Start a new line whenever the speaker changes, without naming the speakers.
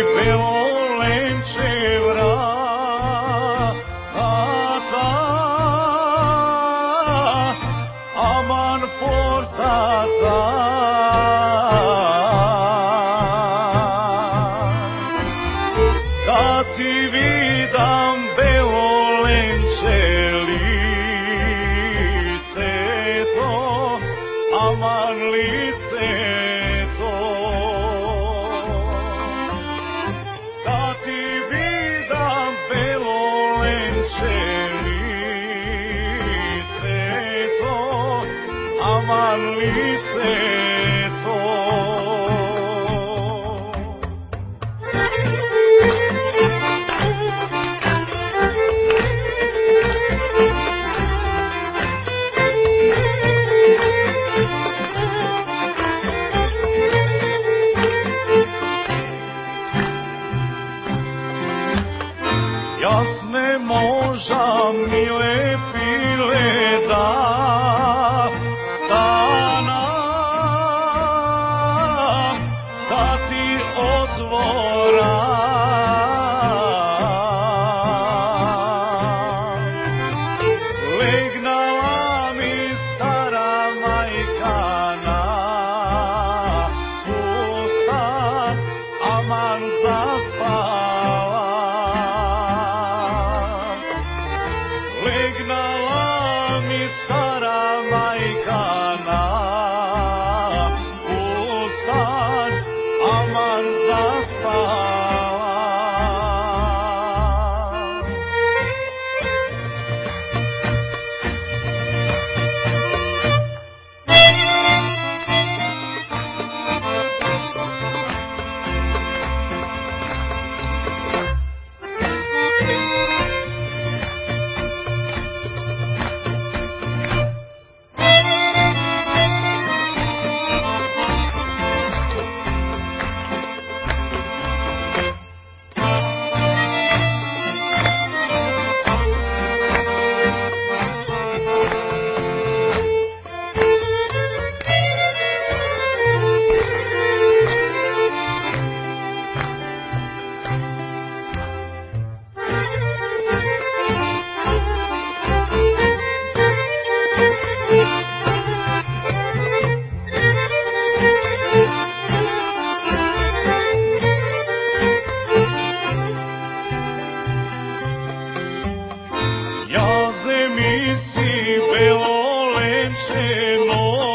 Beolenče vrata, aman portata, da ti vidam Beolenče lice to, aman lice to, da ti vidam Beolenče lice to, aman lice to. Jasne moža mile pile da stanam, da ti otvoram. Legnala mi stara majka na usta, aman zaspala. Legnala mi stara majka na ustan, aman zaspala. Jaze mi si Beolenče